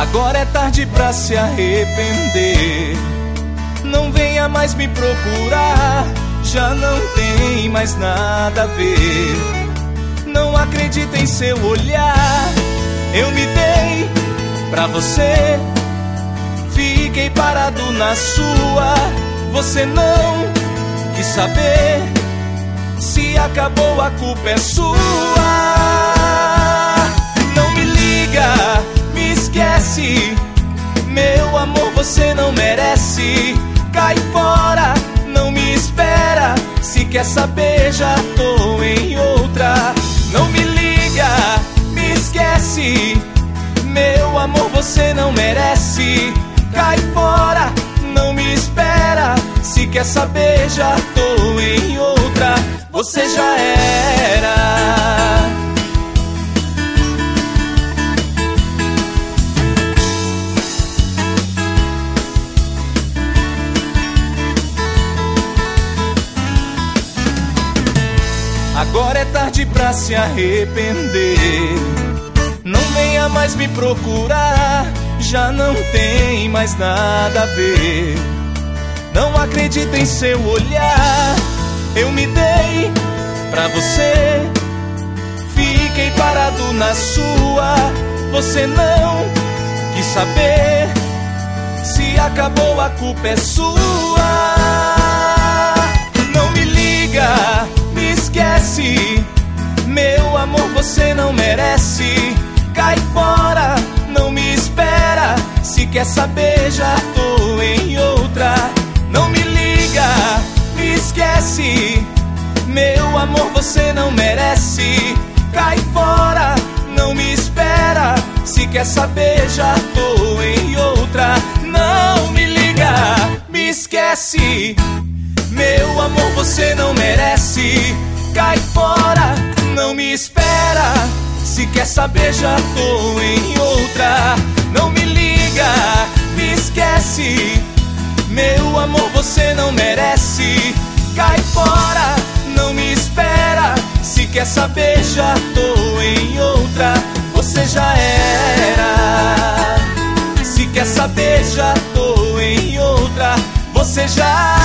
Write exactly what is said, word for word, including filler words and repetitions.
Agora é tarde pra se arrepender. Não venha mais me procurar, já não tem mais nada a ver. Não acredito em seu olhar, eu me dei pra você, fiquei parado na sua. Você não quis saber, se acabou a culpa é sua. Não me liga, me esquece, meu amor você não merece. Cai fora, não me espera, se quer saber já tô em outra. Não me liga, me esquece, meu amor você não merece. Cai fora, não me espera, se quer saber já tô em outra. Você já era. Agora é tarde pra se arrepender. Não venha mais me procurar, já não tem mais nada a ver. Não acredito em seu olhar, eu me dei pra você, fiquei parado na sua. Você não quis saber, se acabou a culpa é sua. Não me liga, me esquece, meu amor você não merece. Cai fora, não me espera, se quer saber já tô em outra. Não me liga, me esquece, meu amor você não merece. Cai fora, não me espera, se quer saber já tô em outra. Não me liga, me esquece, meu amor você não merece. Cai fora, não me espera, se quer saber já tô em outra. Não me liga, me esquece, meu amor você não merece. Cai fora, não me espera, se quer saber já tô em outra. Você já era. Se quer saber já tô em outra. Você já